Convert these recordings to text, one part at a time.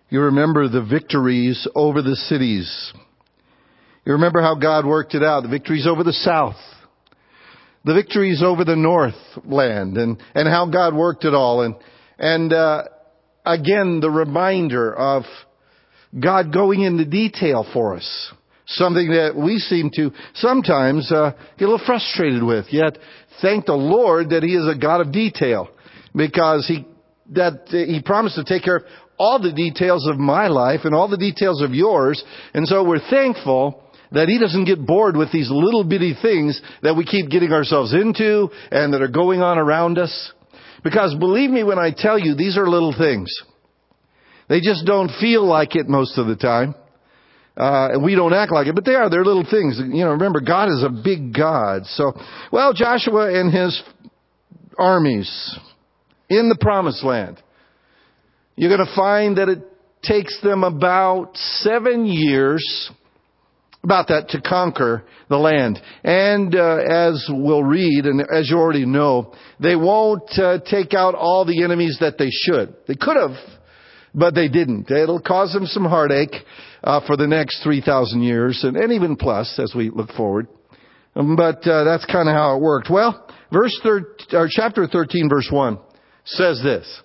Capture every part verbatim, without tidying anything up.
You remember the victories over the cities. You remember how God worked it out. The victories over the south. The victories over the northland. And, and how God worked it all. And, and, uh, again, the reminder of God going into detail for us. Something that we seem to sometimes uh, get a little frustrated with. Yet, thank the Lord that He is a God of detail. Because He that He promised to take care of all the details of my life and all the details of yours. And so we're thankful that He doesn't get bored with these little bitty things that we keep getting ourselves into and that are going on around us. Because believe me when I tell you, these are little things. They just don't feel like it most of the time. Uh, and we don't act like it, but they are. They're little things. You know, remember, God is a big God. So, well, Joshua and his armies in the promised land. You're going to find that it takes them about seven years, about that, to conquer the land. And uh, as we'll read, and as you already know, they won't uh, take out all the enemies that they should. They could have, but they didn't. It'll cause them some heartache uh, for the next three thousand years, and, and even plus as we look forward. Um, but uh, that's kind of how it worked. Well, verse thir- or chapter thirteen, verse one says this.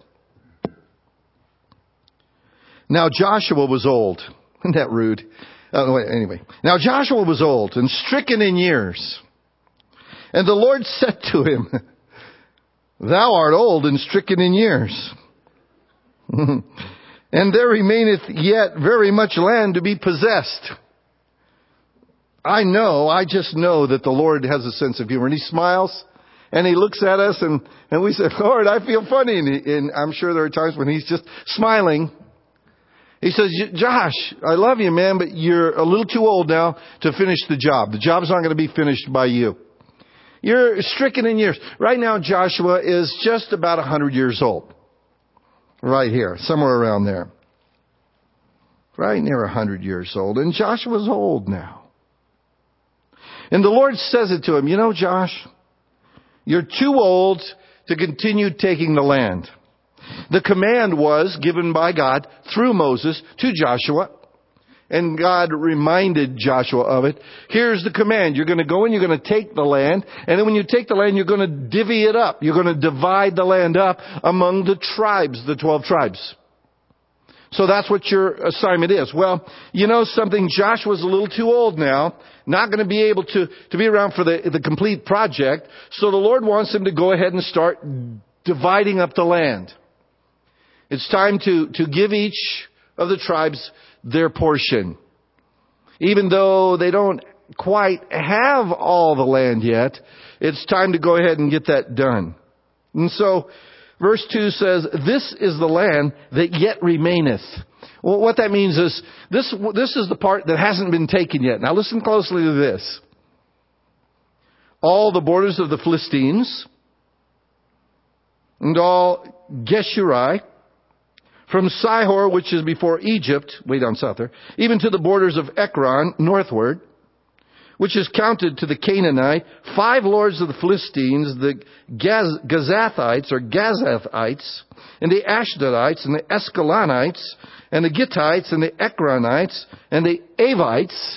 Now Joshua was old. Isn't that rude? Uh, wait, anyway. Now Joshua was old and stricken in years. And the Lord said to him, Thou art old and stricken in years. And there remaineth yet very much land to be possessed. I know, I just know that the Lord has a sense of humor. And He smiles and He looks at us and, and we say, Lord, I feel funny. And, he, and I'm sure there are times when He's just smiling. He says, Josh, I love you, man, but you're a little too old now to finish the job. The job's not going to be finished by you. You're stricken in years. Right now, Joshua is just about one hundred years old. Right here, somewhere around there. Right near one hundred years old. And Joshua's old now. And the Lord says it to him, you know, Josh, you're too old to continue taking the land. The command was given by God through Moses to Joshua. And God reminded Joshua of it. Here's the command. You're going to go and you're going to take the land. And then when you take the land, you're going to divvy it up. You're going to divide the land up among the tribes, the twelve tribes. So that's what your assignment is. Well, you know something? Joshua's a little too old now. Not going to be able to, to be around for the, the complete project. So the Lord wants him to go ahead and start dividing up the land. It's time to, to give each of the tribes their portion. Even though they don't quite have all the land yet, it's time to go ahead and get that done. And so, verse two says, this is the land that yet remaineth. Well, what that means is, this, this is the part that hasn't been taken yet. Now listen closely to this. All the borders of the Philistines, and all Geshuri, from Sihor, which is before Egypt, way down south there, even to the borders of Ekron, northward, which is counted to the Canaanite, five lords of the Philistines, the Gaz- Gazathites or Gazathites, and the Ashdodites, and the Escalonites, and the Gittites, and the Ekronites, and the Avites.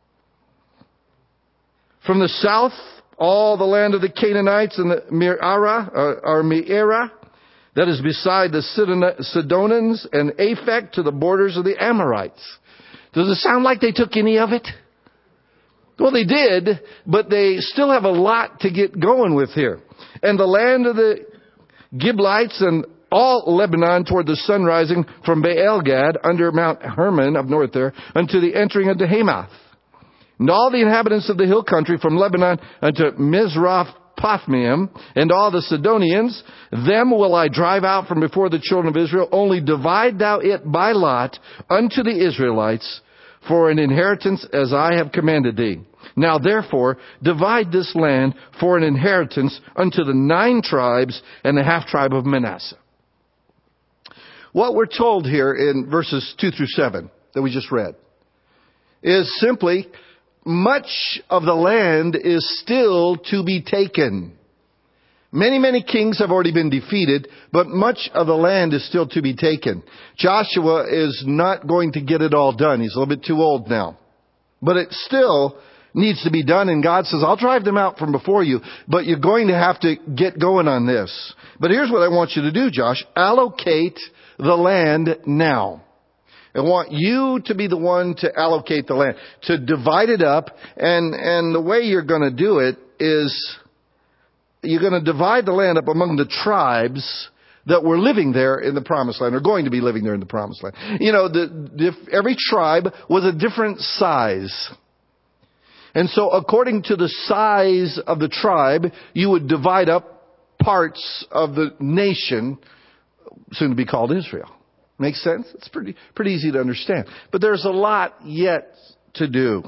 From the south, all the land of the Canaanites, and the Meara, or, or Meara, that is beside the Sidonians, and Aphek to the borders of the Amorites. Does it sound like they took any of it? Well, they did, but they still have a lot to get going with here. And the land of the Giblites and all Lebanon toward the sun rising from Baal-Gad under Mount Hermon up north there unto the entering unto Hamath. And all the inhabitants of the hill country from Lebanon unto Mizrath Pathmium, and all the Sidonians, them will I drive out from before the children of Israel. Only divide thou it by lot unto the Israelites for an inheritance as I have commanded thee. Now therefore, divide this land for an inheritance unto the nine tribes and the half tribe of Manasseh. What we're told here in verses two through seven that we just read is simply, much of the land is still to be taken. Many, many kings have already been defeated, but much of the land is still to be taken. Joshua is not going to get it all done. He's a little bit too old now. But it still needs to be done, and God says, I'll drive them out from before you, but you're going to have to get going on this. But here's what I want you to do, Josh. Allocate the land now. I want you to be the one to allocate the land, to divide it up, and, and the way you're going to do it is you're going to divide the land up among the tribes that were living there in the promised land, or going to be living there in the promised land. You know, the, the, every tribe was a different size. And so according to the size of the tribe, you would divide up parts of the nation, soon to be called Israel. Makes sense? It's pretty, pretty easy to understand. But there's a lot yet to do.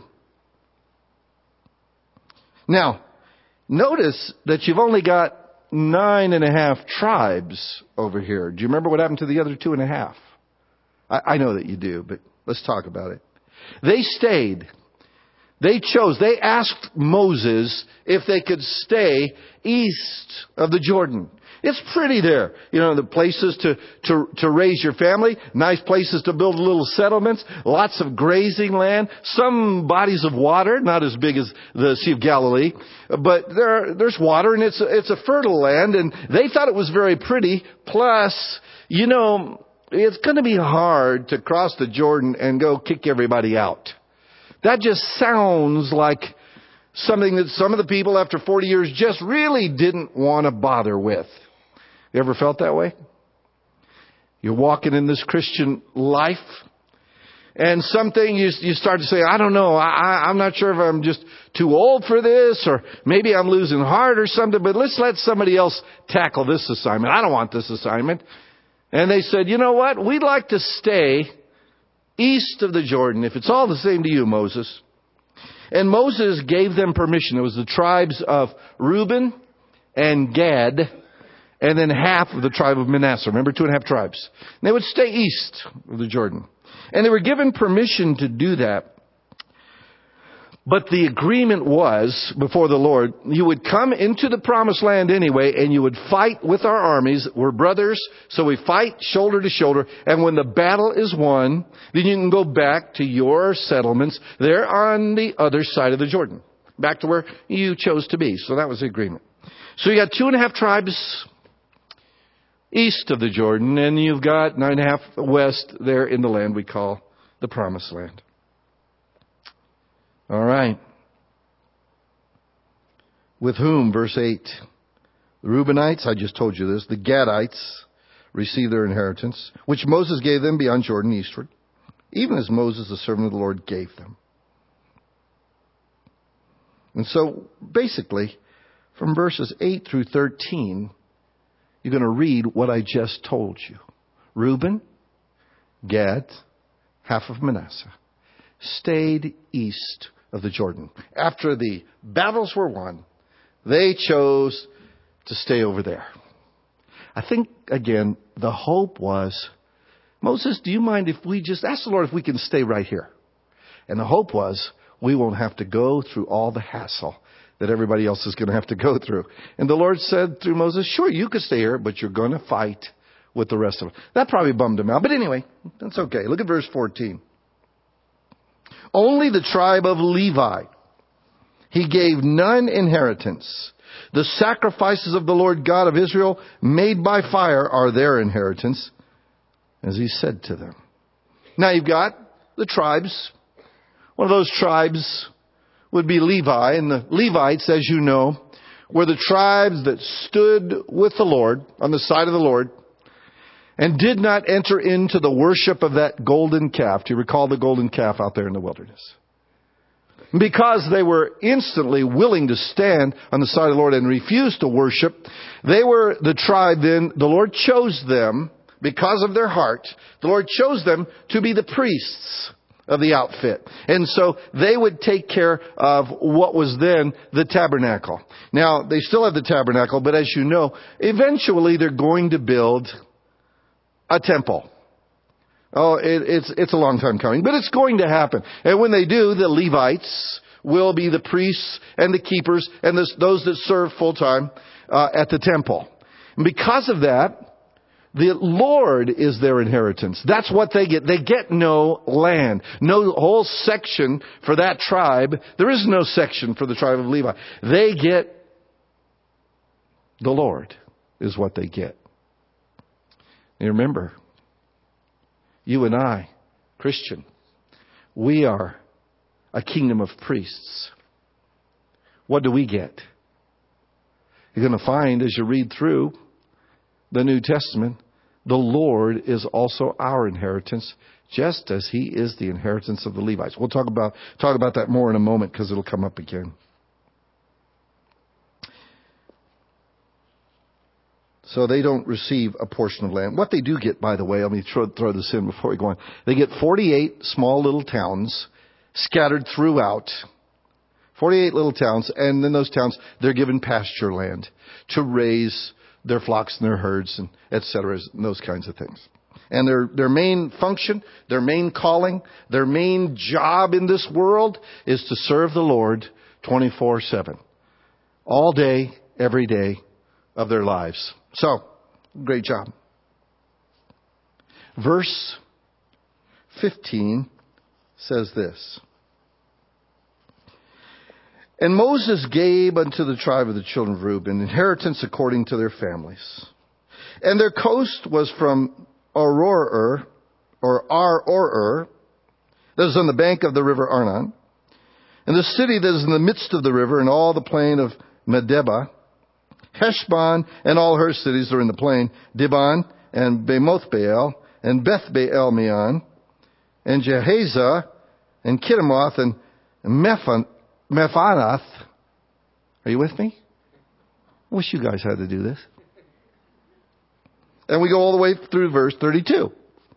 Now, notice that you've only got nine and a half tribes over here. Do you remember what happened to the other two and a half? I, I know that you do, but let's talk about it. They stayed. They chose. They asked Moses if they could stay east of the Jordan. It's pretty there. You know, the places to, to, to raise your family, nice places to build little settlements, lots of grazing land, some bodies of water, not as big as the Sea of Galilee, but there, there's water, and it's, it's a fertile land, and they thought it was very pretty. Plus, you know, it's going to be hard to cross the Jordan and go kick everybody out. That just sounds like something that some of the people after forty years just really didn't want to bother with. You ever felt that way? You're walking in this Christian life, and something you, you start to say, I don't know, I, I'm not sure if I'm just too old for this, or maybe I'm losing heart or something, but let's let somebody else tackle this assignment. I don't want this assignment. And they said, you know what? We'd like to stay east of the Jordan, if it's all the same to you, Moses. And Moses gave them permission. It was the tribes of Reuben and Gad, and then half of the tribe of Manasseh. Remember, two and a half tribes. And they would stay east of the Jordan. And they were given permission to do that. But the agreement was, before the Lord, you would come into the promised land anyway, and you would fight with our armies. We're brothers, so we fight shoulder to shoulder. And when the battle is won, then you can go back to your settlements there on the other side of the Jordan, back to where you chose to be. So that was the agreement. So you got two and a half tribes east of the Jordan, and you've got nine and a half west there in the land we call the promised land. All right. With whom, verse eight, the Reubenites, I just told you this, the Gadites received their inheritance, which Moses gave them beyond Jordan eastward, even as Moses, the servant of the Lord, gave them. And so, basically, from verses eight through thirteen, you're going to read what I just told you. Reuben, Gad, half of Manasseh, stayed east of the Jordan. After the battles were won, they chose to stay over there. I think, again, the hope was, Moses, do you mind if we just ask the Lord if we can stay right here? And the hope was, we won't have to go through all the hassle that everybody else is going to have to go through. And the Lord said through Moses, sure, you could stay here, but you're going to fight with the rest of them. That probably bummed him out. But anyway, that's okay. Look at verse fourteen. Only the tribe of Levi he gave none inheritance. The sacrifices of the Lord God of Israel made by fire are their inheritance, as he said to them. Now you've got the tribes. One of those tribes would be Levi, and the Levites, as you know, were the tribes that stood with the Lord, on the side of the Lord, and did not enter into the worship of that golden calf. Do you recall the golden calf out there in the wilderness? Because they were instantly willing to stand on the side of the Lord and refuse to worship, they were the tribe then, the Lord chose them, because of their heart, the Lord chose them to be the priests of the outfit. And so they would take care of what was then the tabernacle. Now, they still have the tabernacle, but as you know, eventually they're going to build a temple. Oh, it, it's it's a long time coming, but it's going to happen. And when they do, the Levites will be the priests and the keepers and this, those that serve full time uh, at the temple. And because of that, the Lord is their inheritance. That's what they get. They get no land. No whole section for that tribe. There is no section for the tribe of Levi. They get the Lord is what they get. And remember, you and I, Christian, we are a kingdom of priests. What do we get? You're going to find as you read through the New Testament, the Lord is also our inheritance, just as He is the inheritance of the Levites. We'll talk about talk about that more in a moment because it'll come up again. So they don't receive a portion of land. What they do get, by the way, let me throw, throw this in before we go on. They get forty-eight small little towns scattered throughout. forty-eight little towns, and in those towns, they're given pasture land to raise their flocks and their herds and et cetera, and those kinds of things. And their, their main function, their main calling, their main job in this world is to serve the Lord twenty-four seven. All day, every day of their lives. So, great job. Verse fifteen says this. And Moses gave unto the tribe of the children of Reuben inheritance according to their families. And their coast was from Aroer, or Ar-Or-Er, that is on the bank of the river Arnon, and the city that is in the midst of the river, and all the plain of Medeba, Heshbon, and all her cities are in the plain, Dibon, and Bamoth-Baal, and Beth-Baal-Meon, and Jehaza, and Kiddemoth, and Mephon, Mephanath. Are you with me? I wish you guys had to do this. And we go all the way through verse thirty-two.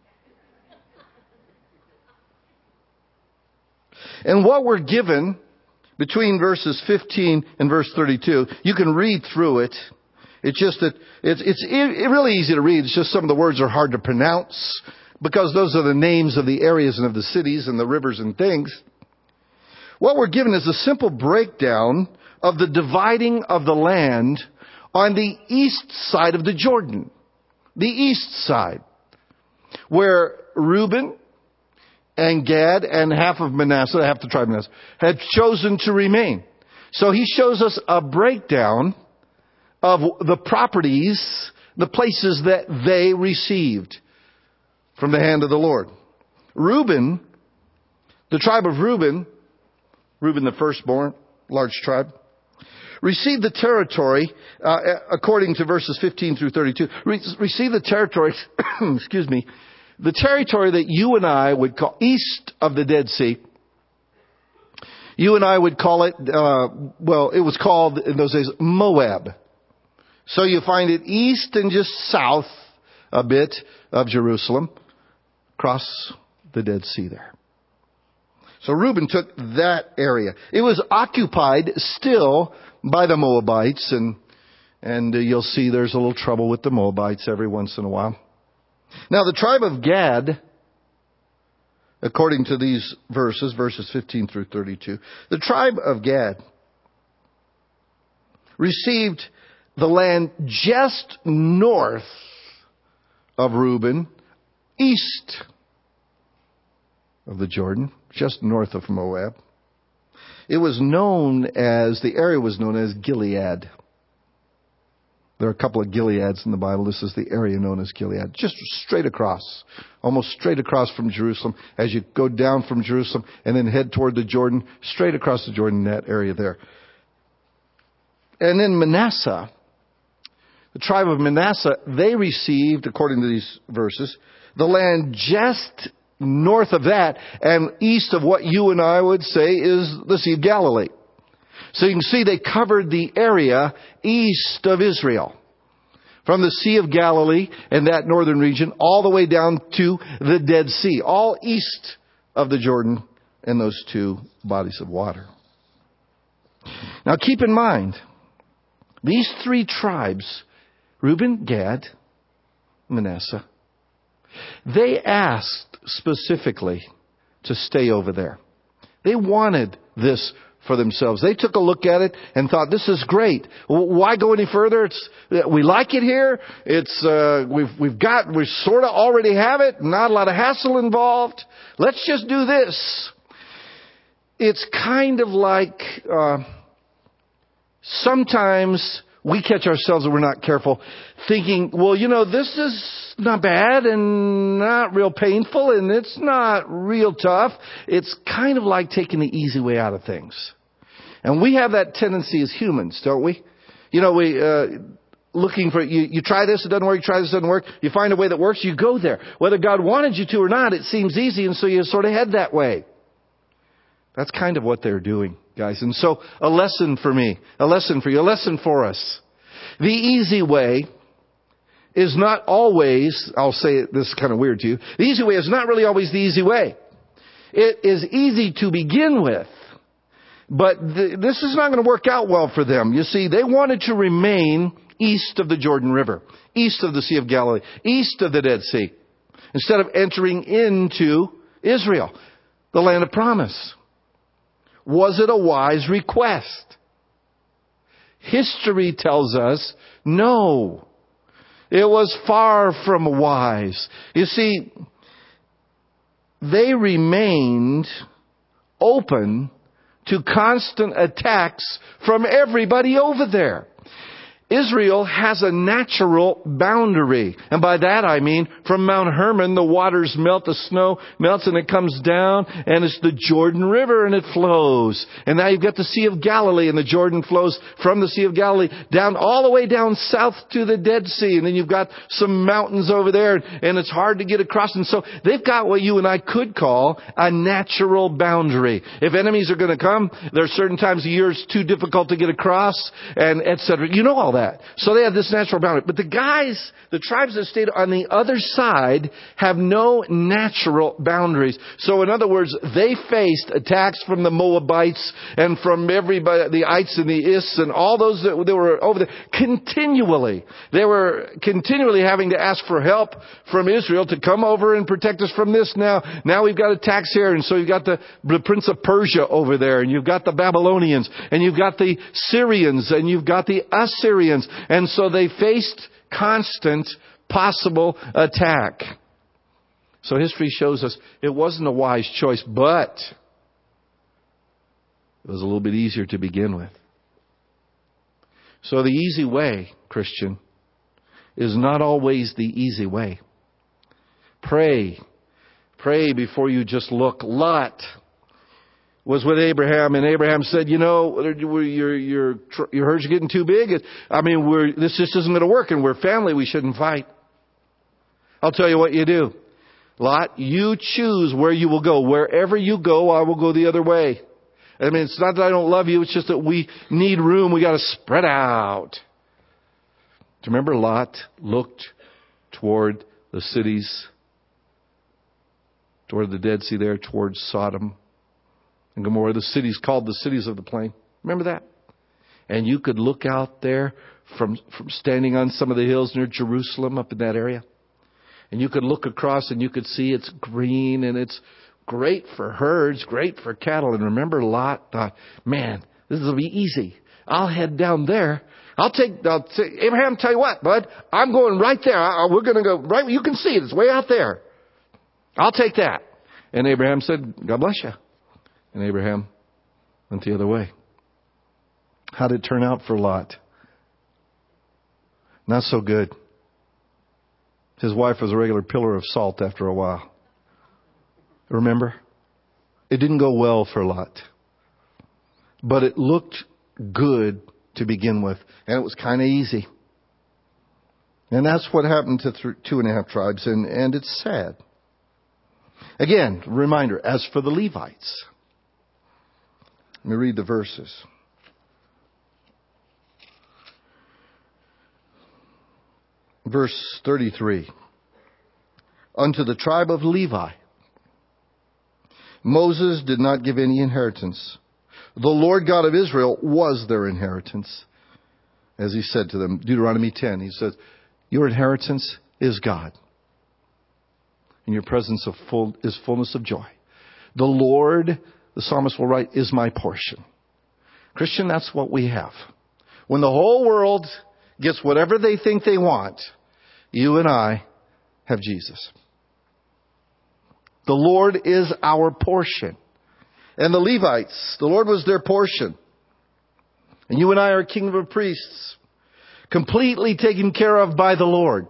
And what we're given between verses fifteen and verse thirty-two, you can read through it. It's just that it's it's it, really easy to read. It's just some of the words are hard to pronounce because those are the names of the areas and of the cities and the rivers and things. What we're given is a simple breakdown of the dividing of the land on the east side of the Jordan. The east side. Where Reuben and Gad and half of Manasseh, half the tribe of Manasseh, had chosen to remain. So he shows us a breakdown of the properties, the places that they received from the hand of the Lord. Reuben, the tribe of Reuben, Reuben the firstborn, large tribe, received the territory, uh, according to verses fifteen through thirty-two, re- received the territory, excuse me, the territory that you and I would call east of the Dead Sea. You and I would call it, uh, well, it was called in those days Moab. So you find it east and just south a bit of Jerusalem, across the Dead Sea there. So Reuben took that area. It was occupied still by the Moabites, and and uh, you'll see there's a little trouble with the Moabites every once in a while. Now the tribe of Gad, according to these verses, verses fifteen through thirty-two, the tribe of Gad received the land just north of Reuben, east of the Jordan, just north of Moab. It was known as, the area was known as Gilead. There are a couple of Gileads in the Bible. This is the area known as Gilead. Just straight across, almost straight across from Jerusalem. As you go down from Jerusalem and then head toward the Jordan, straight across the Jordan, that area there. And then Manasseh, the tribe of Manasseh, they received, according to these verses, the land just north of that and east of what you and I would say is the Sea of Galilee. So you can see they covered the area east of Israel. From the Sea of Galilee and that northern region all the way down to the Dead Sea. All east of the Jordan and those two bodies of water. Now keep in mind, these three tribes, Reuben, Gad, Manasseh, they asked specifically to stay over there. They wanted this for themselves. They took a look at it and thought, this is great. Why go any further? It's, we like it here. It's, uh, we've, we've got, we sort of already have it. Not a lot of hassle involved. Let's just do this. It's kind of like, uh, sometimes we catch ourselves, and we're not careful, thinking, well, you know, this is not bad and not real painful and it's not real tough. It's kind of like taking the easy way out of things. And we have that tendency as humans, don't we? You know, we, uh, looking for, you, you try this, it doesn't work, you try this, it doesn't work. You find a way that works, you go there. Whether God wanted you to or not, it seems easy, and so you sort of head that way. That's kind of what they're doing, guys. And so, a lesson for me, a lesson for you, a lesson for us. The easy way is not always, I'll say it, this is kind of weird to you, the easy way is not really always the easy way. It is easy to begin with, but th- this is not going to work out well for them. You see, they wanted to remain east of the Jordan River, east of the Sea of Galilee, east of the Dead Sea, instead of entering into Israel, the land of promise. Was it a wise request? History tells us no. It was far from wise. You see, they remained open to constant attacks from everybody over there. Israel has a natural boundary. And by that I mean, from Mount Hermon, the waters melt, the snow melts, and it comes down, and it's the Jordan River, and it flows. And now you've got the Sea of Galilee, and the Jordan flows from the Sea of Galilee down all the way down south to the Dead Sea. And then you've got some mountains over there, and it's hard to get across. And so they've got what you and I could call a natural boundary. If enemies are going to come, there are certain times of year it's too difficult to get across, and et cetera. You know all that. So they have this natural boundary. But the guys, the tribes that stayed on the other side, have no natural boundaries. So in other words, they faced attacks from the Moabites and from everybody, the Ites and the Is and all those that, that were over there continually. They were continually having to ask for help from Israel to come over and protect us from this now. Now we've got attacks here. And so you've got the, the Prince of Persia over there, and you've got the Babylonians, and you've got the Syrians, and you've got the Assyrians. And so they faced constant possible attack. So history shows us it wasn't a wise choice, but it was a little bit easier to begin with. So the easy way, Christian, is not always the easy way. Pray. Pray before you just look. Lot was with Abraham, and Abraham said, you know, your, your, your, your herd's getting too big. I mean, we're, this just isn't going to work, and we're family. We shouldn't fight. I'll tell you what you do. Lot, you choose where you will go. Wherever you go, I will go the other way. I mean, it's not that I don't love you. It's just that we need room. We got to spread out. Do you remember Lot looked toward the cities, toward the Dead Sea there, towards Sodom and Gomorrah, the cities called the cities of the plain. Remember that? And you could look out there from, from standing on some of the hills near Jerusalem up in that area. And you could look across and you could see it's green and it's great for herds, great for cattle. And remember Lot thought, man, this will be easy. I'll head down there. I'll take, I'll take Abraham, tell you what, bud, I'm going right there. I, we're going to go right, you can see it. It's way out there. I'll take that. And Abraham said, God bless you. And Abraham went the other way. How did it turn out for Lot? Not so good. His wife was a regular pillar of salt after a while. Remember? It didn't go well for Lot. But it looked good to begin with. And it was kind of easy. And that's what happened to th- two and a half tribes. And, and it's sad. Again, reminder, as for the Levites. Let me read the verses. Verse thirty-three. Unto the tribe of Levi, Moses did not give any inheritance. The Lord God of Israel was their inheritance. As he said to them, Deuteronomy ten, he says, your inheritance is God. In your presence of full, is fullness of joy. The Lord, the psalmist will write, is my portion. Christian, that's what we have. When the whole world gets whatever they think they want, you and I have Jesus. The Lord is our portion. And the Levites, the Lord was their portion. And you and I are kingdom of priests, completely taken care of by the Lord.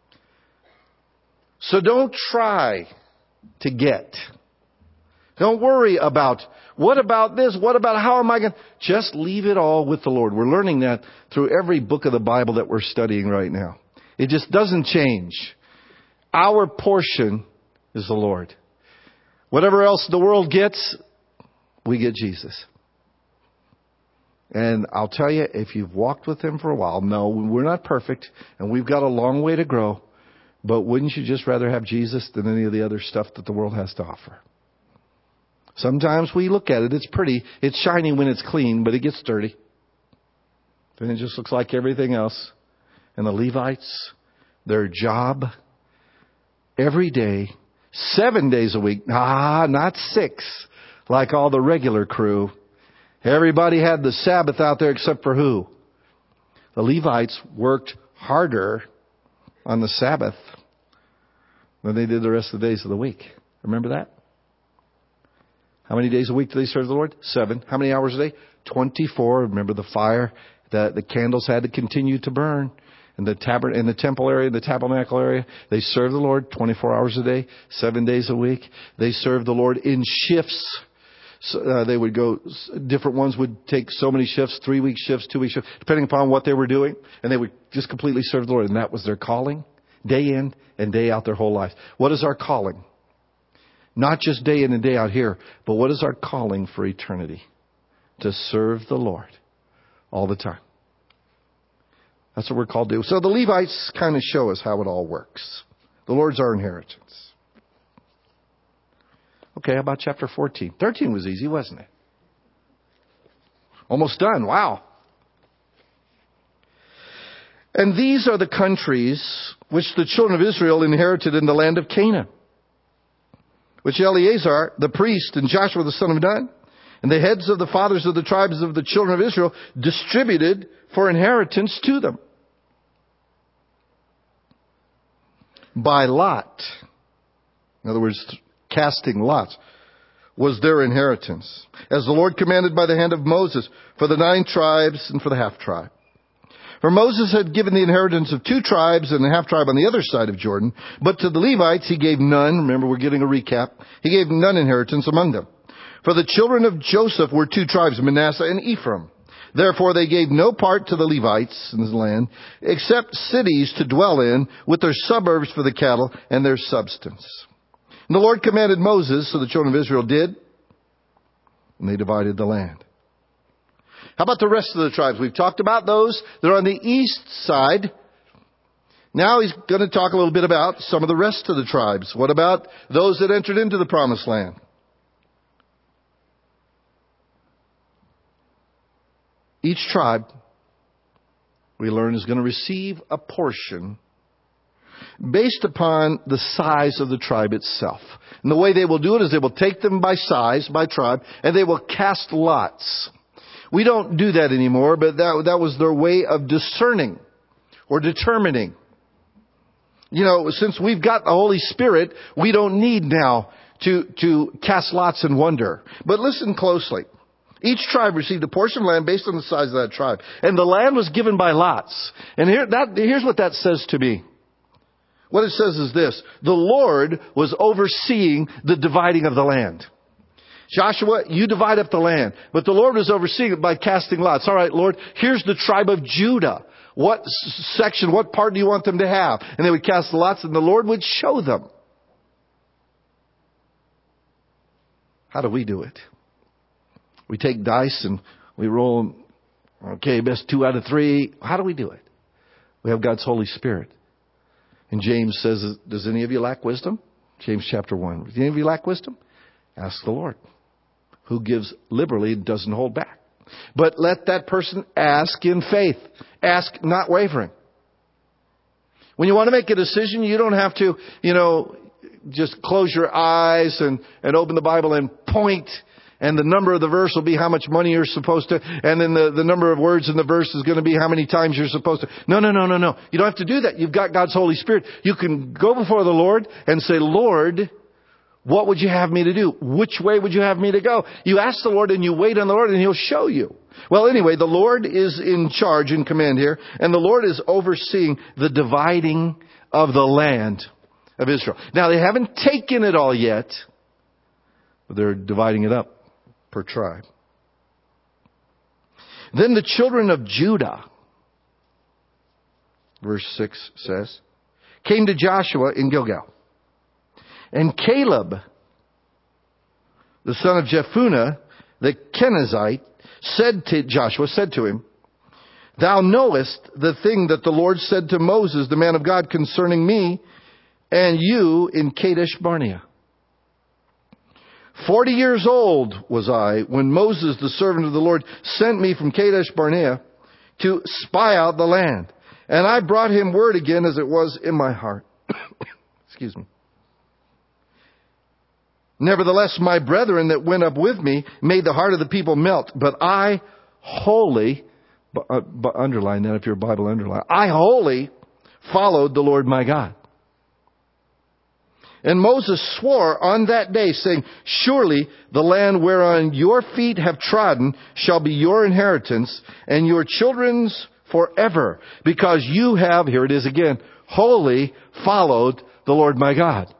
So don't try to get. Don't worry about, what about this? What about how am I going to... Just leave it all with the Lord. We're learning that through every book of the Bible that we're studying right now. It just doesn't change. Our portion is the Lord. Whatever else the world gets, we get Jesus. And I'll tell you, if you've walked with Him for a while, no, we're not perfect, and we've got a long way to grow, but wouldn't you just rather have Jesus than any of the other stuff that the world has to offer? Sometimes we look at it, it's pretty, it's shiny when it's clean, but it gets dirty. Then it just looks like everything else. And the Levites, their job, every day, seven days a week, ah, not six, like all the regular crew. Everybody had the Sabbath out there except for who? The Levites worked harder on the Sabbath than they did the rest of the days of the week. Remember that? How many days a week do they serve the Lord? Seven. How many hours a day? Twenty-four. Remember the fire? The, the candles had to continue to burn. In the tabern, in the temple area, the tabernacle area, they served the Lord twenty-four hours a day, seven days a week. They served the Lord in shifts. So, uh, they would go, different ones would take so many shifts, three week shifts, two week shifts, depending upon what they were doing. And they would just completely serve the Lord. And that was their calling, day in and day out their whole life. What is our calling? Not just day in and day out here, but what is our calling for eternity? To serve the Lord all the time. That's what we're called to do. So the Levites kind of show us how it all works. The Lord's our inheritance. Okay, how about chapter fourteen? thirteen was easy, wasn't it? Almost done. Wow. And these are the countries which the children of Israel inherited in the land of Canaan, which Eleazar, the priest, and Joshua, the son of Nun, and the heads of the fathers of the tribes of the children of Israel distributed for inheritance to them. By lot. In other words, casting lots was their inheritance, as the Lord commanded by the hand of Moses, for the nine tribes and for the half tribe. For Moses had given the inheritance of two tribes and a half tribe on the other side of Jordan, but to the Levites he gave none. Remember, we're getting a recap. He gave none inheritance among them. For the children of Joseph were two tribes, Manasseh and Ephraim. Therefore they gave no part to the Levites in the land, except cities to dwell in, with their suburbs for the cattle and their substance. And the Lord commanded Moses, so the children of Israel did, and they divided the land. How about the rest of the tribes? We've talked about those. They're on the east side. Now he's going to talk a little bit about some of the rest of the tribes. What about those that entered into the promised land? Each tribe, we learn, is going to receive a portion based upon the size of the tribe itself. And the way they will do it is they will take them by size, by tribe, and they will cast lots. We don't do that anymore, but that, that was their way of discerning or determining. You know, since we've got the Holy Spirit, we don't need now to, to cast lots and wonder. But listen closely. Each tribe received a portion of land based on the size of that tribe. And the land was given by lots. And here, that, here's what that says to me. What it says is this. The Lord was overseeing the dividing of the land. Joshua, you divide up the land. But the Lord was overseeing it by casting lots. All right, Lord, here's the tribe of Judah. What section, what part do you want them to have? And they would cast the lots and the Lord would show them. How do we do it? We take dice and we roll, okay, best two out of three. How do we do it? We have God's Holy Spirit. And James says, does any of you lack wisdom? James chapter one. Does any of you lack wisdom? Ask the Lord, who gives liberally and doesn't hold back. But let that person ask in faith. Ask not wavering. When you want to make a decision, you don't have to, you know, just close your eyes and, and open the Bible and point And the number of the verse will be how much money you're supposed to, and then the, the number of words in the verse is going to be how many times you're supposed to. No, no, no, no, no. You don't have to do that. You've got God's Holy Spirit. You can go before the Lord and say, Lord, what would you have me to do? Which way would you have me to go? You ask the Lord and you wait on the Lord and He'll show you. Well, anyway, the Lord is in charge, in command here, and the Lord is overseeing the dividing of the land of Israel. Now, they haven't taken it all yet, but they're dividing it up per tribe. Then the children of Judah, verse six says, came to Joshua in Gilgal. And Caleb, the son of Jephunneh, the Kenizzite, said to Joshua, said to him, Thou knowest the thing that the Lord said to Moses, the man of God, concerning me and you in Kadesh Barnea. Forty years old was I when Moses, the servant of the Lord, sent me from Kadesh Barnea to spy out the land. And I brought him word again as it was in my heart. Excuse me. Nevertheless, my brethren that went up with me made the heart of the people melt. But I wholly, uh, underline that if your Bible underline, I wholly followed the Lord my God. And Moses swore on that day, saying, Surely the land whereon your feet have trodden shall be your inheritance, and your children's forever, because you have, here it is again, wholly followed the Lord my God.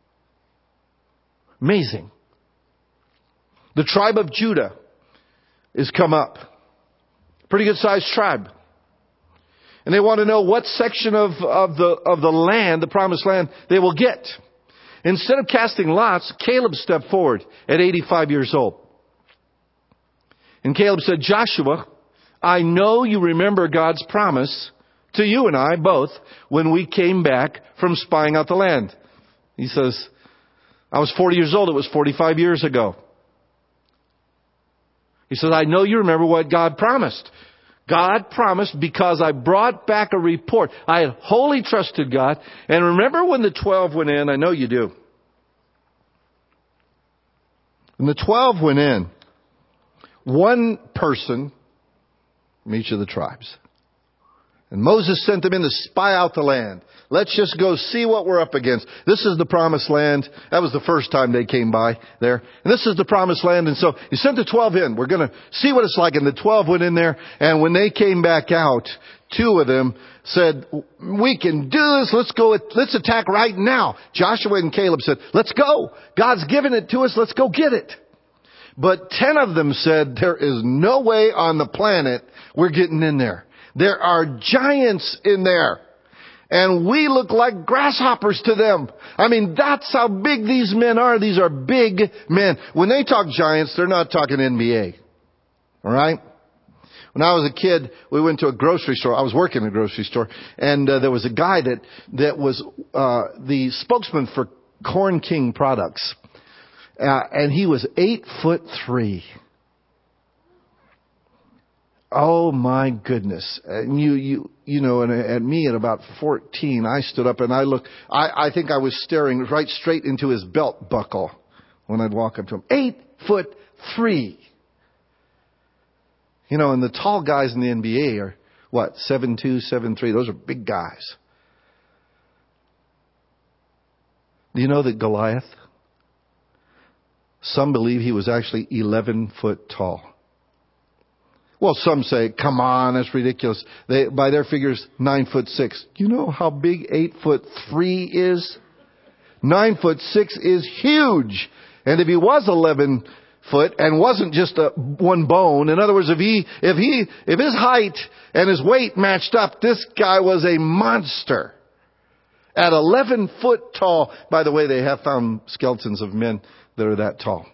Amazing. The tribe of Judah is come up. Pretty good sized tribe. And they want to know what section of, of the of the land, the promised land, they will get. Instead of casting lots, Caleb stepped forward at eighty-five years old. And Caleb said, Joshua, I know you remember God's promise to you and I both when we came back from spying out the land. He says, I was forty years old. It was forty-five years ago. He says, I know you remember what God promised. God promised because I brought back a report. I had wholly trusted God. And remember when the twelve went in? I know you do. When the twelve went in, one person from each of the tribes. And Moses sent them in to spy out the land. Let's just go see what we're up against. This is the promised land. That was the first time they came by there. And this is the promised land. And so he sent the twelve in. We're going to see what it's like. And the twelve went in there. And when they came back out, two of them said, we can do this. Let's go. Let's attack right now. Joshua and Caleb said, let's go. God's given it to us. Let's go get it. But ten of them said, there is no way on the planet we're getting in there. There are giants in there. And we look like grasshoppers to them. I mean, that's how big these men are. These are big men. When they talk giants, they're not talking N B A. All right? When I was a kid, we went to a grocery store. I was working in a grocery store. And uh, there was a guy that, that was uh, the spokesman for Corn King products. Uh, and he was eight foot three. Oh my goodness. And you, you, you know, and at me at about fourteen, I stood up and I looked, I, I think I was staring right straight into his belt buckle when I'd walk up to him. Eight foot three. You know, and the tall guys in the N B A are what? seven two, seven three. Those are big guys. Do you know that Goliath? Some believe he was actually eleven foot tall. Well, some say, come on, that's ridiculous. They, by their figures, nine foot six. You know how big eight foot three is? Nine foot six is huge. And if he was eleven foot and wasn't just a, one bone, in other words, if he, if he, if his height and his weight matched up, this guy was a monster. At eleven foot tall, by the way, they have found skeletons of men that are that tall.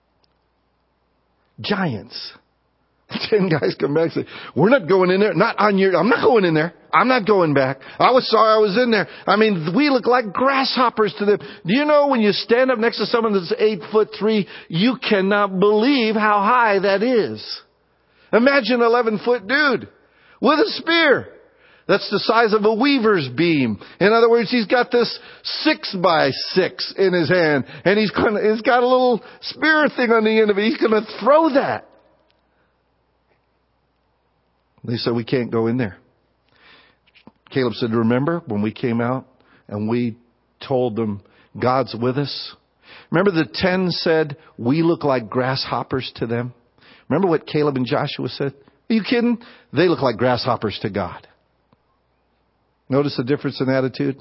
Giants. Ten guys come back and say, we're not going in there. Not on your, I'm not going in there. I'm not going back. I was sorry I was in there. I mean, we look like grasshoppers to them. Do you know when you stand up next to someone that's eight foot three, you cannot believe how high that is. Imagine an eleven foot dude with a spear. that's the size of a weaver's beam. In other words, he's got this six by six in his hand, and he's gonna, he's got a little spear thing on the end of it. He's going to throw that. They said, we can't go in there. Caleb said, remember when we came out and we told them God's with us? Remember the ten said, we look like grasshoppers to them? Remember what Caleb and Joshua said? Are you kidding? They look like grasshoppers to God. Notice the difference in attitude?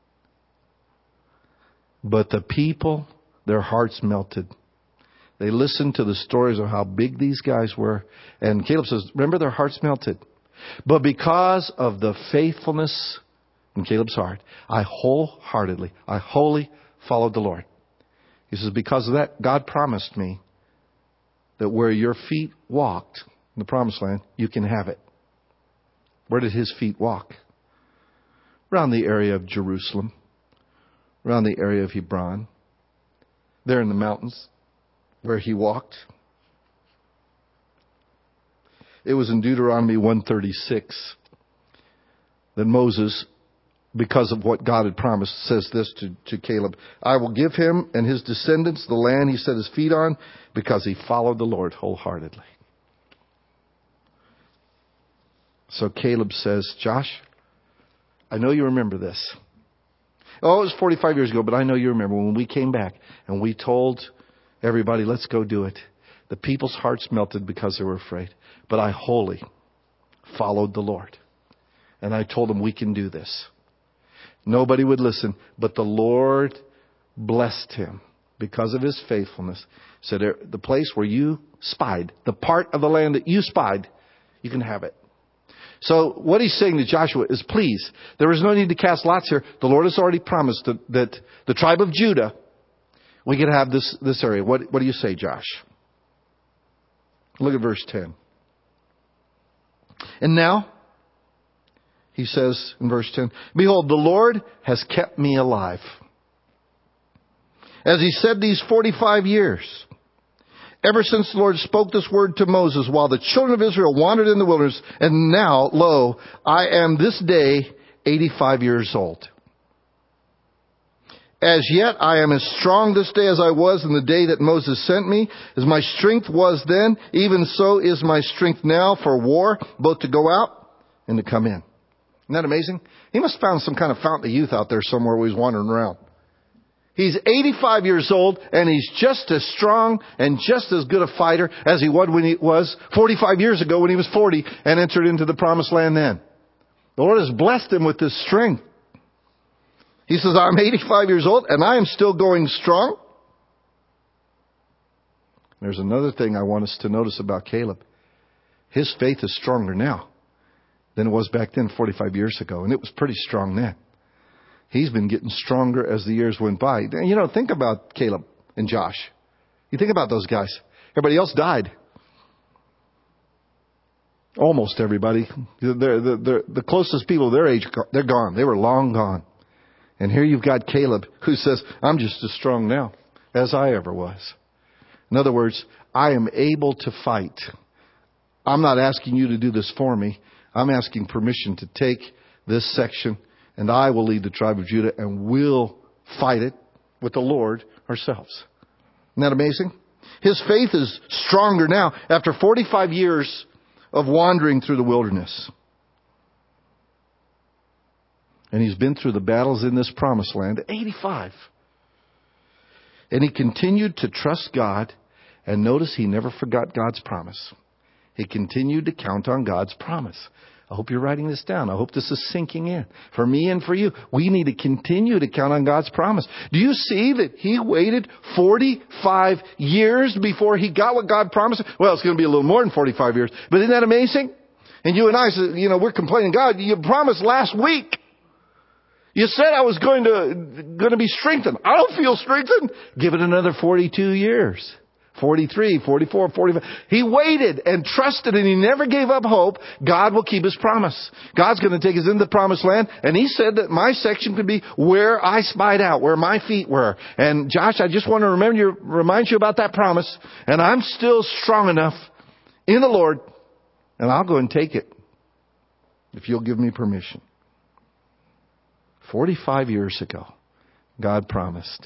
But the people, their hearts melted. They listened to the stories of how big these guys were. And Caleb says, remember, their hearts melted. But because of the faithfulness in Caleb's heart, I wholeheartedly, I wholly followed the Lord. He says, because of that, God promised me that where your feet walked in the promised land, you can have it. Where did his feet walk? Around the area of Jerusalem, around the area of Hebron, there in the mountains where he walked. It was in Deuteronomy one thirty-six that Moses, because of what God had promised, says this to, to Caleb. I will give him and his descendants the land he set his feet on because he followed the Lord wholeheartedly. So Caleb says, Josh, I know you remember this. Oh, it was forty-five years ago, but I know you remember when we came back and we told everybody, let's go do it. The people's hearts melted because they were afraid. But I wholly followed the Lord. And I told them we can do this. Nobody would listen, but the Lord blessed him because of his faithfulness. Said, the place where you spied, the part of the land that you spied, you can have it. So what he's saying to Joshua is, please, there is no need to cast lots here. The Lord has already promised that, that the tribe of Judah, we could have this, this area. What, what do you say, Josh? Look at verse ten. And now, he says in verse ten, behold, the Lord has kept me alive, as he said these forty-five years, ever since the Lord spoke this word to Moses while the children of Israel wandered in the wilderness. And now, lo, I am this day eighty-five years old. As yet I am as strong this day as I was in the day that Moses sent me. As my strength was then, even so is my strength now for war, both to go out and to come in. Isn't that amazing? He must have found some kind of fountain of youth out there somewhere where he's wandering around. He's eighty-five years old, and he's just as strong and just as good a fighter as he was when he was forty-five years ago when he was forty and entered into the promised land then. The Lord has blessed him with this strength. He says, I'm eighty-five years old and I am still going strong. There's another thing I want us to notice about Caleb. His faith is stronger now than it was back then forty-five years ago. And it was pretty strong then. He's been getting stronger as the years went by. You know, think about Caleb and Josh. You think about those guys. Everybody else died. Almost everybody. They're, they're, they're, the closest people their age, they're gone. They were long gone. And here you've got Caleb who says, I'm just as strong now as I ever was. In other words, I am able to fight. I'm not asking you to do this for me. I'm asking permission to take this section, and I will lead the tribe of Judah, and we'll fight it with the Lord ourselves. Isn't that amazing? His faith is stronger now after forty-five years of wandering through the wilderness. And he's been through the battles in this promised land at eighty-five. And he continued to trust God. And notice he never forgot God's promise. He continued to count on God's promise. I hope you're writing this down. I hope this is sinking in. For me and for you, we need to continue to count on God's promise. Do you see that he waited forty-five years before he got what God promised? Well, it's going to be a little more than forty-five years. But isn't that amazing? And you and I, you know, we're complaining, God, you promised last week. You said I was going to, going to be strengthened. I don't feel strengthened. Give it another forty-two years. forty-three, forty-four, forty-five. He waited and trusted, and he never gave up hope. God will keep his promise. God's going to take us into the promised land. And he said that my section could be where I spied out, where my feet were. And Josh, I just want to remember you, remind you about that promise. And I'm still strong enough in the Lord, and I'll go and take it. if you'll give me permission. forty-five years ago, God promised.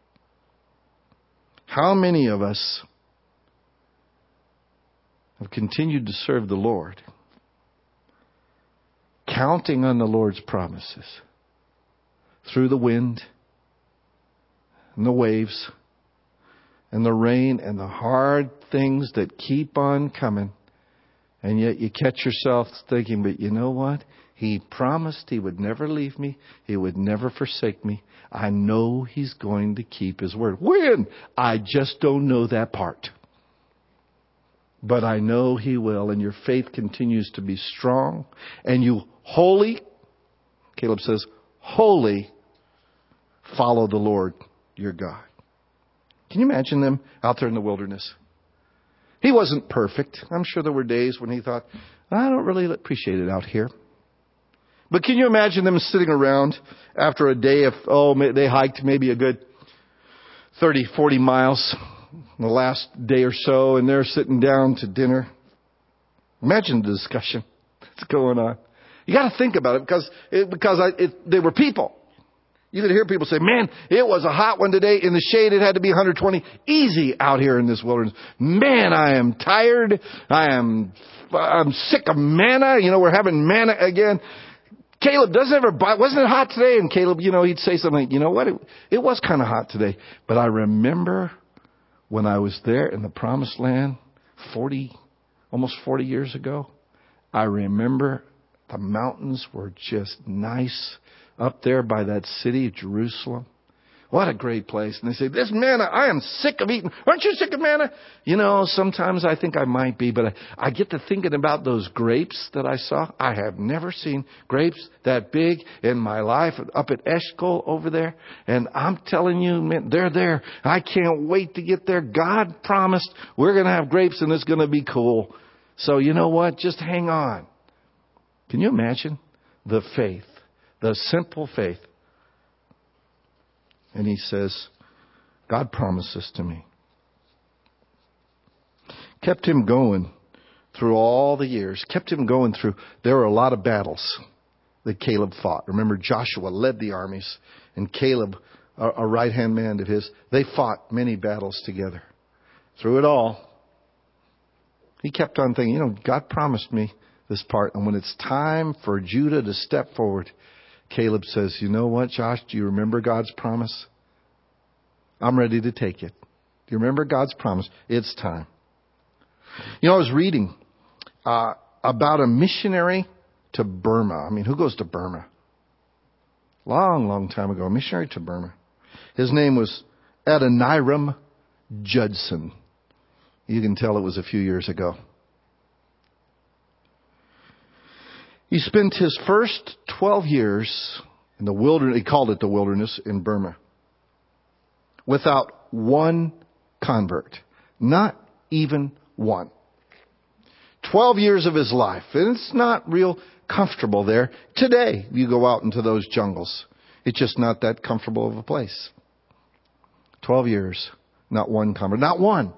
How many of us have continued to serve the Lord, counting on the Lord's promises through the wind and the waves and the rain and the hard things that keep on coming, and yet you catch yourself thinking, but you know what? He promised He would never leave me. He would never forsake me. I know He's going to keep His word. When? I just don't know that part. But I know He will, and your faith continues to be strong. And you wholly, Caleb says, wholly follow the Lord your God. Can you imagine them out there in the wilderness? He wasn't perfect. I'm sure there were days when he thought, I don't really appreciate it out here. But can you imagine them sitting around after a day of, oh, they hiked maybe a good thirty, forty miles the last day or so, and they're sitting down to dinner. Imagine the discussion that's going on. You got to think about it because it, because I, it, they were people. You could hear people say, man, it was a hot one today. In the shade, it had to be one hundred twenty. Easy out here in this wilderness. Man, I am tired. I am I'm sick of manna. You know, we're having manna again. Caleb doesn't ever buy, wasn't it hot today? And Caleb, you know, he'd say something like, you know what? It, it was kind of hot today. But I remember when I was there in the promised land forty, almost forty years ago. I remember the mountains were just nice up there by that city of Jerusalem. What a great place. And they say, this manna, I am sick of eating. Aren't you sick of manna? You know, sometimes I think I might be, but I, I get to thinking about those grapes that I saw. I have never seen grapes that big in my life up at Eshcol over there. And I'm telling you, man, they're there. I can't wait to get there. God promised we're going to have grapes and it's going to be cool. So you know what? Just hang on. Can you imagine the faith, the simple faith? And he says, God promised this to me. Kept him going through all the years. Kept him going through. There were a lot of battles that Caleb fought. Remember, Joshua led the armies. And Caleb, a, a right-hand man of his, they fought many battles together. Through it all, he kept on thinking, you know, God promised me this part. And when it's time for Judah to step forward, Caleb says, you know what, Josh? Do you remember God's promise? I'm ready to take it. Do you remember God's promise? It's time. You know, I was reading uh, about a missionary to Burma. I mean, who goes to Burma? Long, long time ago, a missionary to Burma. His name was Adoniram Judson. You can tell it was a few years ago. He spent his first twelve years in the wilderness, he called it the wilderness, in Burma, without one convert. Not even one. twelve years of his life. And it's not real comfortable there. Today, you go out into those jungles. It's just not that comfortable of a place. twelve years, not one convert. Not one.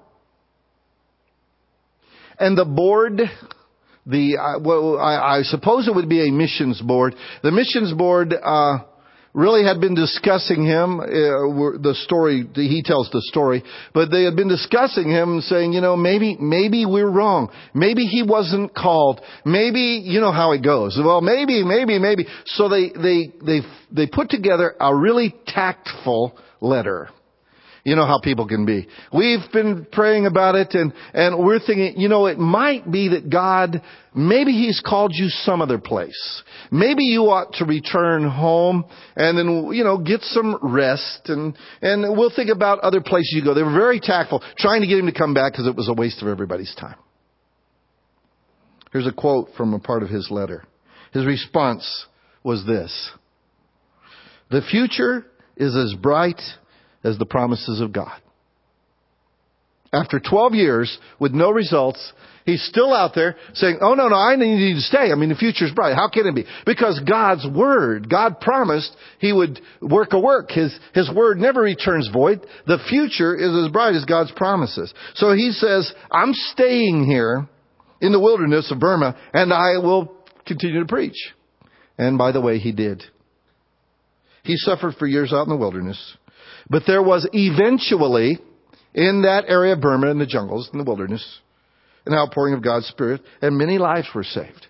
And the board... The uh, well, I, I suppose it would be a missions board. The missions board uh, really had been discussing him. Uh, the story he tells the story, but they had been discussing him, saying, you know, maybe maybe we're wrong. Maybe he wasn't called. Maybe you know how it goes. Well, maybe, maybe, maybe. So they they they they put together a really tactful letter. You know how people can be. We've been praying about it and, and we're thinking, you know, it might be that God, maybe He's called you some other place. Maybe you ought to return home and then, you know, get some rest and, and we'll think about other places you go. They were very tactful, trying to get him to come back because it was a waste of everybody's time. Here's a quote from a part of his letter. His response was this: the future is as bright as the promises of God. After twelve years with no results, he's still out there saying, oh, no, no, I need you to stay. I mean, the future's bright. How can it be? Because God's word, God promised He would work a work. His, His word never returns void. The future is as bright as God's promises. So he says, I'm staying here in the wilderness of Burma, and I will continue to preach. And by the way, he did. He suffered for years out in the wilderness. But there was eventually, in that area of Burma, in the jungles, in the wilderness, an outpouring of God's Spirit, and many lives were saved.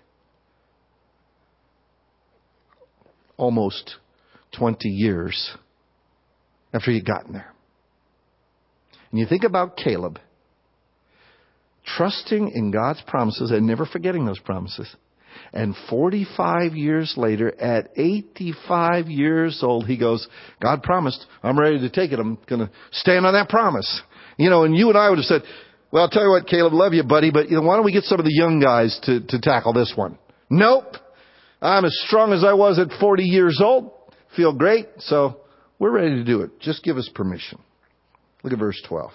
Almost twenty years after he'd gotten there. And you think about Caleb, trusting in God's promises and never forgetting those promises. And forty-five years later, at eighty-five years old, he goes, God promised, I'm ready to take it. I'm going to stand on that promise. You know, and you and I would have said, well, I'll tell you what, Caleb, love you, buddy, but you know, why don't we get some of the young guys to, to tackle this one? Nope. I'm as strong as I was at forty years old. Feel great. So we're ready to do it. Just give us permission. Look at verse twelve.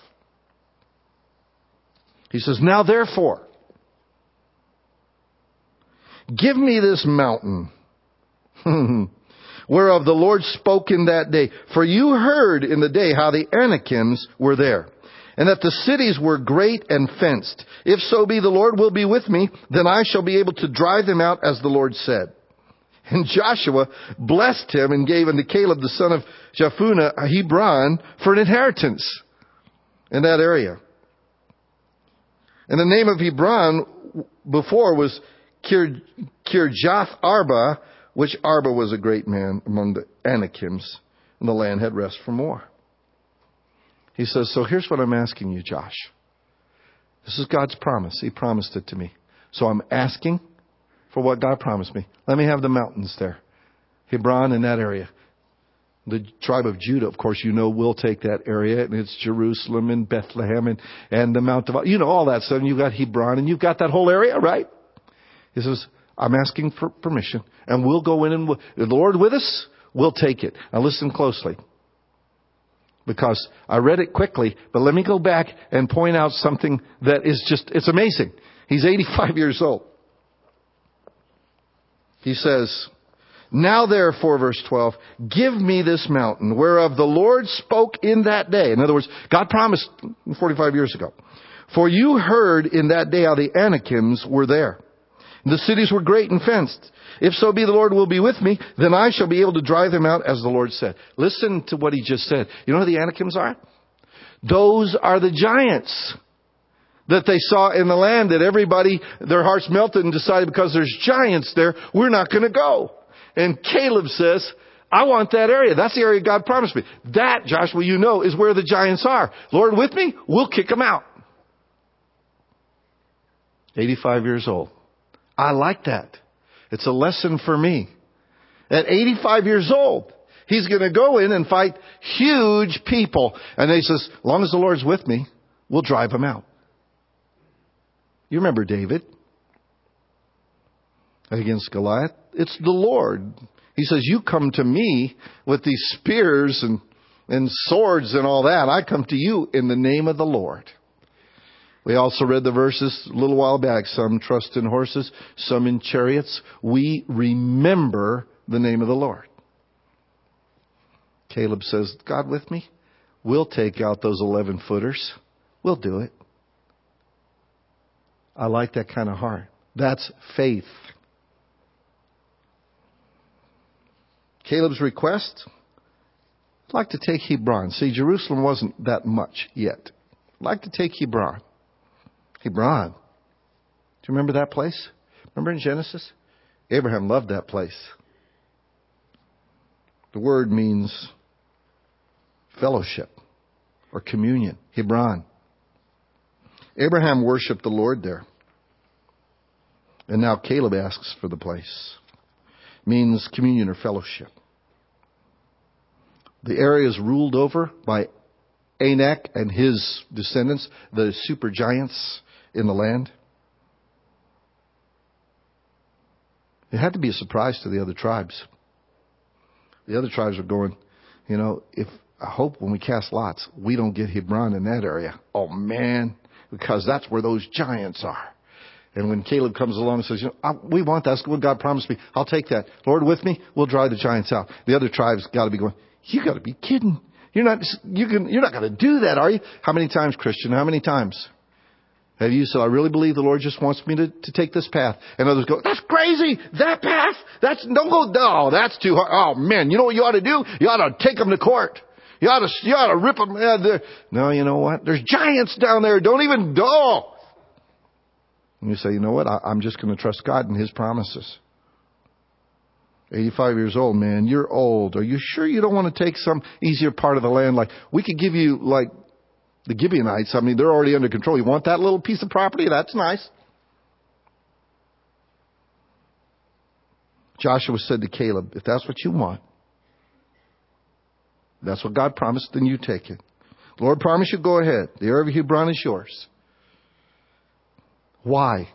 He says, now therefore, give me this mountain, whereof the Lord spoke in that day. For you heard in the day how the Anakims were there, and that the cities were great and fenced. If so be the Lord will be with me, then I shall be able to drive them out as the Lord said. And Joshua blessed him and gave unto Caleb the son of Jephunneh Hebron for an inheritance in that area. And the name of Hebron before was Kir, Kirjath Arba, which Arba was a great man among the Anakims, and the land had rest from war. He says, so here's what I'm asking you, Josh. This is God's promise. He promised it to me. So I'm asking for what God promised me. Let me have the mountains there. Hebron in that area. The tribe of Judah, of course, you know, will take that area, and it's Jerusalem and Bethlehem and, and the Mount of, you know, all that stuff. And you've got Hebron, and you've got that whole area, right? He says, I'm asking for permission, and we'll go in and we'll, the Lord with us, we'll take it. Now listen closely, because I read it quickly, but let me go back and point out something that is just, it's amazing. He's eighty-five years old. He says, now therefore, verse twelve, give me this mountain whereof the Lord spoke in that day. In other words, God promised forty-five years ago. For you heard in that day how the Anakims were there. The cities were great and fenced. If so be the Lord will be with me, then I shall be able to drive them out as the Lord said. Listen to what he just said. You know who the Anakims are? Those are the giants that they saw in the land, that everybody, their hearts melted and decided because there's giants there, we're not going to go. And Caleb says, I want that area. That's the area God promised me. That, Joshua, you know, is where the giants are. Lord with me, we'll kick them out. eighty-five years old. I like that. It's a lesson for me. At eighty-five years old, he's going to go in and fight huge people. And he says, as long as the Lord's with me, we'll drive them out. You remember David against Goliath? It's the Lord. He says, you come to me with these spears and, and swords and all that. I come to you in the name of the Lord. We also read the verses a little while back. Some trust in horses, some in chariots. We remember the name of the Lord. Caleb says, God with me? We'll take out those eleven footers. We'll do it. I like that kind of heart. That's faith. Caleb's request, I'd like to take Hebron. See, Jerusalem wasn't that much yet. I'd like to take Hebron. Hebron. Do you remember that place? Remember in Genesis? Abraham loved that place. The word means fellowship or communion. Hebron. Abraham worshiped the Lord there. And now Caleb asks for the place. It means communion or fellowship. The area is ruled over by Anak and his descendants, the super giants in the land. It had to be a surprise to the other tribes. The other tribes are going, you know, if I hope when we cast lots, we don't get Hebron in that area. Oh man, because that's where those giants are. And when Caleb comes along and says, you know, I, we want that. That's what God promised me. I'll take that. Lord with me, we'll drive the giants out. The other tribes got to be going, you got to be kidding. You're not, you can, you're not going to do that, are you? How many times, Christian? How many times? Have you said, I really believe the Lord just wants me to, to take this path? And others go, that's crazy. That path? That's, don't go, no, that's too hard. Oh man, you know what you ought to do? You ought to take them to court. You ought to, you ought to rip them. Uh, no, you know what? There's giants down there. Don't even go. And you say, you know what? I, I'm just going to trust God and His promises. eighty-five years old, man. You're old. Are you sure you don't want to take some easier part of the land? Like, we could give you, like, the Gibeonites. I mean, they're already under control. You want that little piece of property? That's nice. Joshua said to Caleb, if that's what you want, that's what God promised, then you take it. Lord promised you, go ahead. The area of Hebron is yours. Why?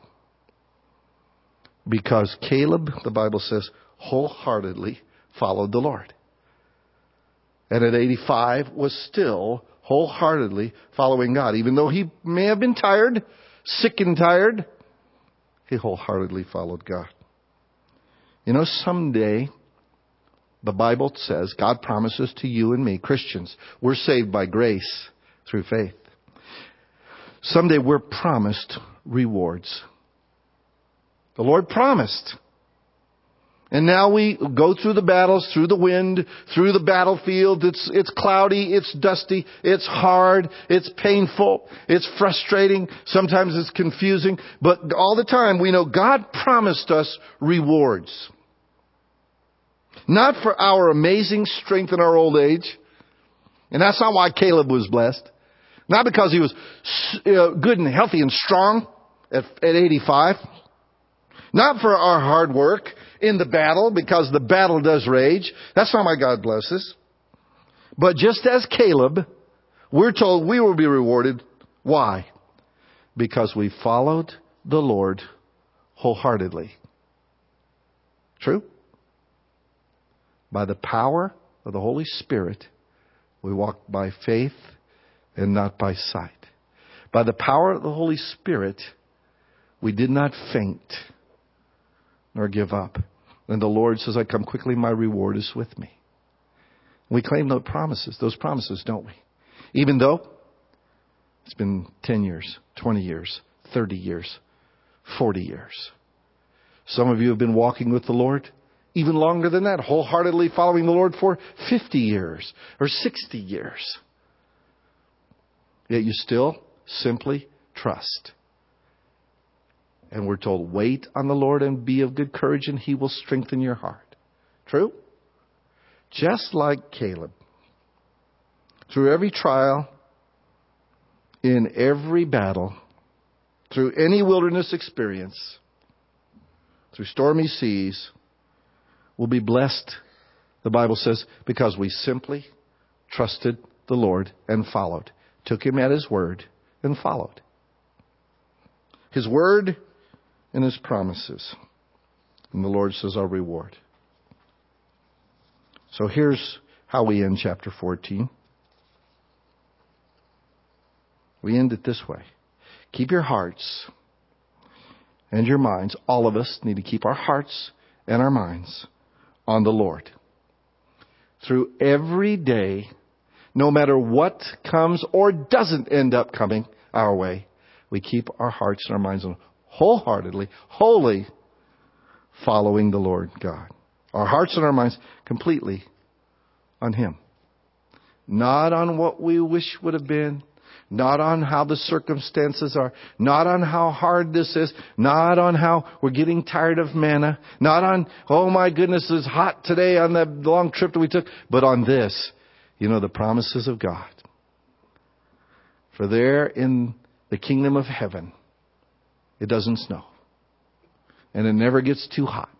Because Caleb, the Bible says, wholeheartedly followed the Lord. And at eighty-five was still wholeheartedly following God. Even though he may have been tired, sick and tired, he wholeheartedly followed God. You know, someday, the Bible says, God promises to you and me, Christians, we're saved by grace through faith. Someday we're promised rewards. The Lord promised. And now we go through the battles, through the wind, through the battlefield. It's, it's cloudy, it's dusty, it's hard, it's painful, it's frustrating. Sometimes it's confusing. But all the time we know God promised us rewards. Not for our amazing strength in our old age. And that's not why Caleb was blessed. Not because he was uh, good and healthy and strong at, at eighty-five. Not for our hard work in the battle, because the battle does rage. That's not why God blesses. But just as Caleb, we're told we will be rewarded. Why? Because we followed the Lord wholeheartedly. True? By the power of the Holy Spirit, we walk by faith and not by sight. By the power of the Holy Spirit, we did not faint nor give up. And the Lord says, I come quickly, my reward is with me. We claim those promises, those promises, don't we? Even though it's been ten years, twenty years, thirty years, forty years. Some of you have been walking with the Lord even longer than that, wholeheartedly following the Lord for fifty years or sixty years. Yet you still simply trust. And we're told, wait on the Lord and be of good courage, and He will strengthen your heart. True? Just like Caleb. Through every trial, in every battle, through any wilderness experience, through stormy seas, we'll be blessed, the Bible says, because we simply trusted the Lord and followed. Took Him at His word and followed. His word and His promises. And the Lord says, our reward. So here's how we end chapter fourteen. We end it this way. Keep your hearts and your minds. All of us need to keep our hearts and our minds on the Lord. Through every day, no matter what comes or doesn't end up coming our way, we keep our hearts and our minds on wholeheartedly, wholly following the Lord God. Our hearts and our minds completely on Him. Not on what we wish would have been. Not on how the circumstances are. Not on how hard this is. Not on how we're getting tired of manna. Not on, oh my goodness, it's hot today on the long trip that we took. But on this, you know, the promises of God. For there in the kingdom of heaven, it doesn't snow. And it never gets too hot.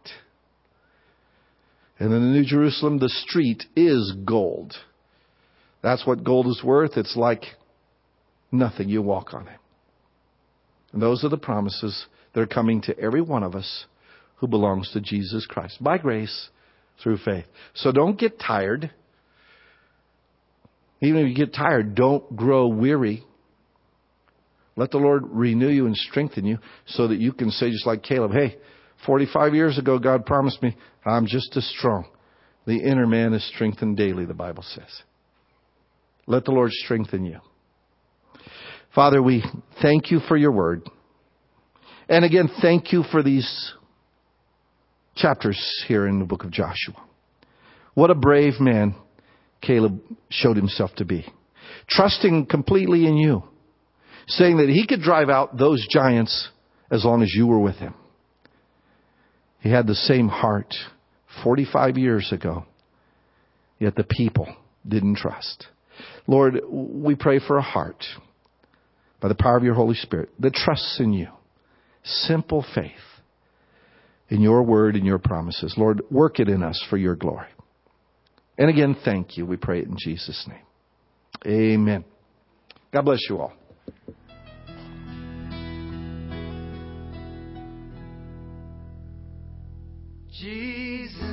And in the New Jerusalem, the street is gold. That's what gold is worth. It's like nothing. You walk on it. And those are the promises that are coming to every one of us who belongs to Jesus Christ. By grace, through faith. So don't get tired. Even if you get tired, don't grow weary. Let the Lord renew you and strengthen you so that you can say just like Caleb, hey, forty-five years ago God promised me I'm just as strong. The inner man is strengthened daily, the Bible says. Let the Lord strengthen you. Father, we thank you for your word. And again, thank you for these chapters here in the book of Joshua. What a brave man Caleb showed himself to be. Trusting completely in you. Saying that he could drive out those giants as long as you were with him. He had the same heart forty-five years ago. Yet the people didn't trust. Lord, we pray for a heart by the power of your Holy Spirit that trusts in you. Simple faith in your word and your promises. Lord, work it in us for your glory. And again, thank you. We pray it in Jesus' name. Amen. God bless you all. Jesus.